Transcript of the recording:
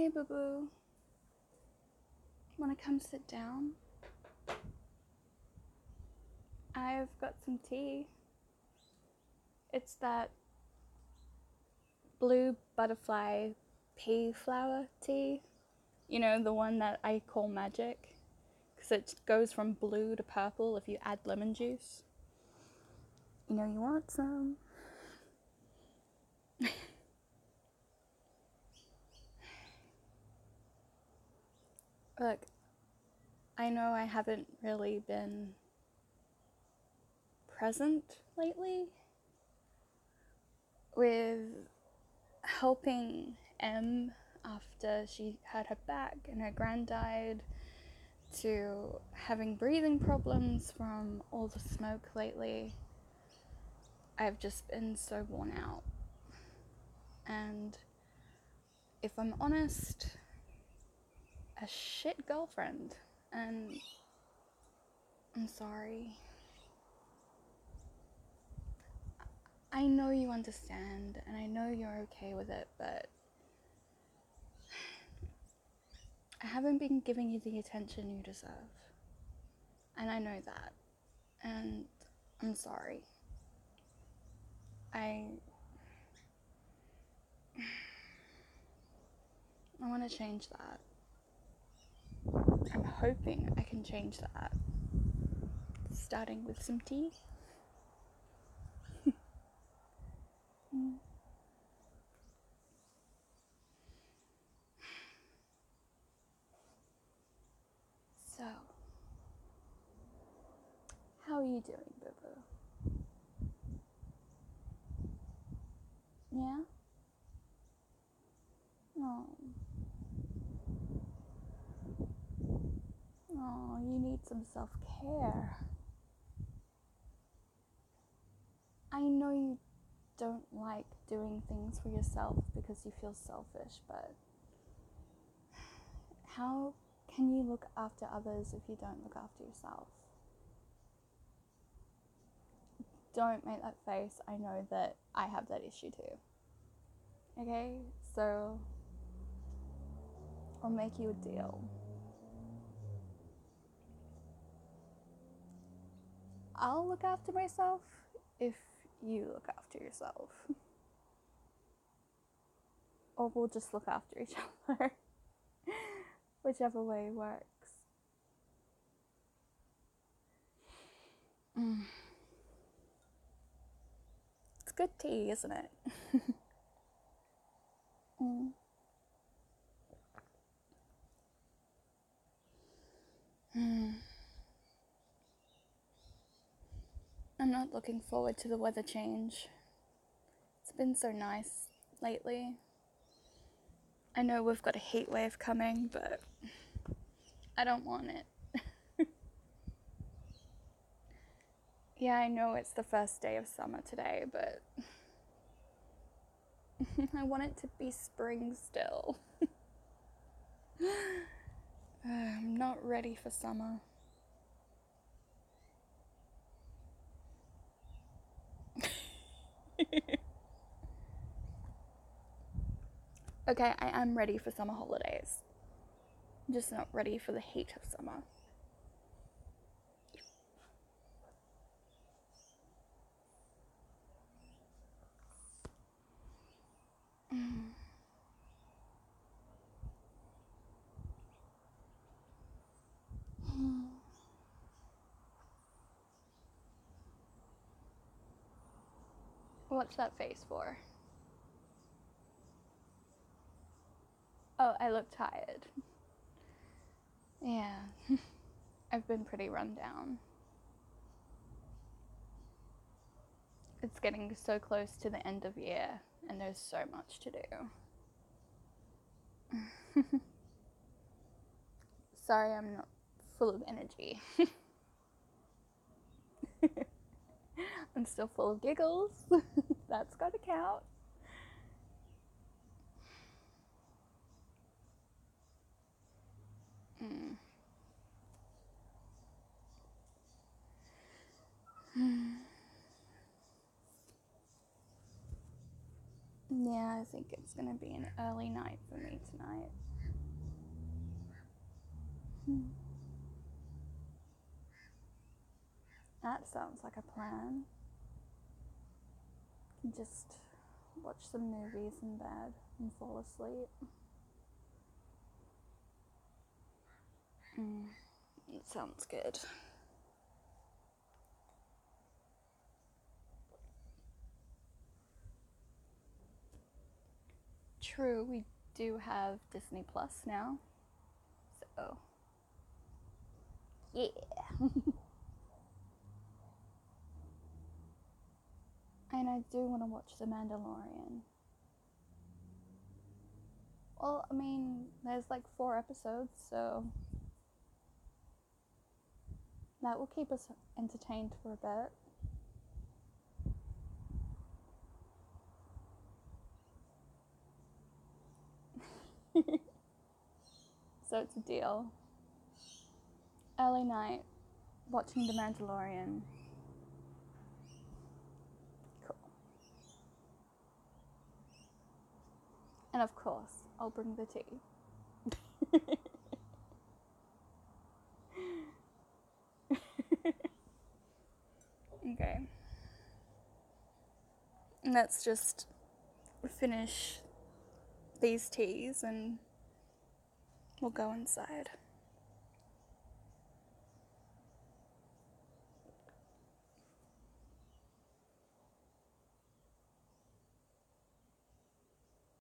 Hey, boo boo. Wanna come sit down? I've got some tea. It's that blue butterfly pea flower tea. You know, the one that I call magic. Because it goes from blue to purple if you add lemon juice. You know, you want some. Look, I know I haven't really been present lately with helping Em after she had her back and her grand died, to having breathing problems from all the smoke lately. I've just been so worn out. And if I'm honest, a shit girlfriend. And I'm sorry. I know you understand, and I know you're okay with it, but I haven't been giving you the attention you deserve. And I know that. And I'm sorry. I want to change that. I'm hoping I can change that. Starting with some tea. So, how are you doing, boo boo? Yeah? Oh. Oh, you need some self-care. I know you don't like doing things for yourself because you feel selfish, but how can you look after others if you don't look after yourself? Don't make that face. I know that I have that issue too. Okay? So, I'll make you a deal. I'll look after myself if you look after yourself. Or we'll just look after each other. Whichever way works. It's good tea, isn't it? mm. I'm not looking forward to the weather change. It's been so nice lately. I know we've got a heat wave coming, but I don't want it. Yeah, I know it's the first day of summer today, but I want it to be spring still. I'm not ready for summer. Okay, I am ready for summer holidays. I'm just not ready for the heat of summer. What's that face for? Oh, I look tired. Yeah, I've been pretty run down. It's getting so close to the end of year, and there's so much to do. Sorry, I'm not full of energy. I'm still full of giggles. That's gotta count. Yeah, I think it's gonna be an early night for me tonight. That sounds like a plan. Just watch some movies in bed and fall asleep. It sounds good. True, we do have Disney Plus now. So, yeah. And I do want to watch The Mandalorian. Well, I mean, there's like 4 episodes, so that will keep us entertained for a bit. So it's a deal. Early night, watching The Mandalorian. Cool. And of course, I'll bring the tea. Okay. Let's just finish these teas and we'll go inside.